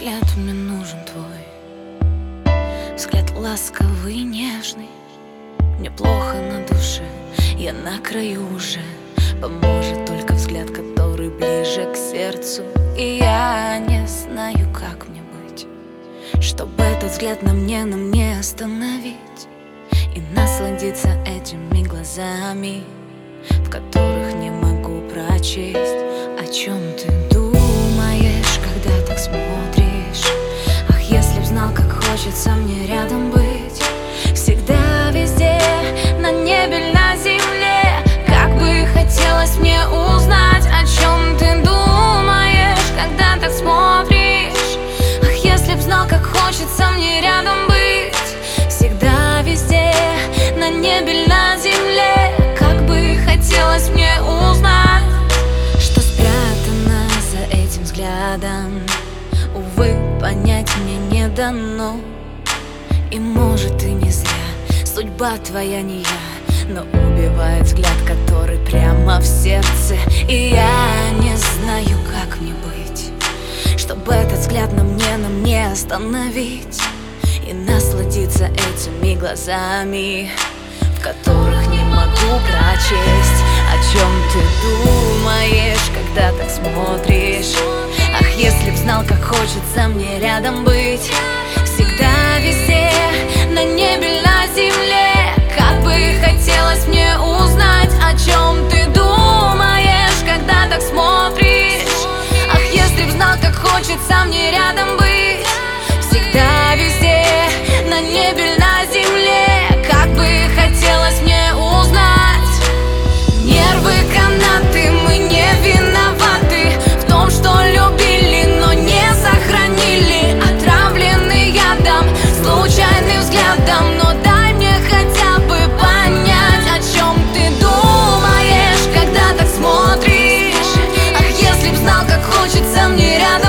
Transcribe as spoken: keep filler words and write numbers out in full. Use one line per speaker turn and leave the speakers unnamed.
взгляд мне нужен твой, взгляд ласковый и нежный. Мне плохо на душе, я на краю уже. Поможет только взгляд, который ближе к сердцу. И я не знаю, как мне быть, чтобы этот взгляд на мне, на мне остановить и насладиться этими глазами, в которых не могу прочесть, о чем ты думаешь, когда так смотришь. Ах, если б знал, как хочется мне рядом быть, всегда, везде, на небе, на земле. Как бы хотелось мне узнать, о чем ты думаешь, когда так смотришь. Ах, если б знал, как хочется мне рядом быть, всегда, везде, на небе, на земле. Как бы хотелось мне узнать, что спрятано за этим взглядом. Увы, понять мне не дано. И может и не зря, судьба твоя не я, но убивает взгляд, который прямо в сердце. И я не знаю, как мне быть, чтобы этот взгляд на мне, на мне остановить и насладиться этими глазами, в которых не могу прочесть, о чем ты думаешь, когда так смотришь. Ах, если б знал, как хочется мне рядом быть, всегда, везде, на небе, на земле. Как бы хотелось мне узнать, о чем ты думаешь, когда так смотришь. Ах, если б знал, как хочется мне рядом быть, всегда, везде, на небе, на земле. Как бы хотелось мне узнать. Нервы, канаты, мы не виноваты в том, что любили, но не сохранили. Отравленный ядом, случайным взглядом. Но дай мне хотя бы понять, о чем ты думаешь, когда так смотришь. Ах, если б знал, как хочется мне рядом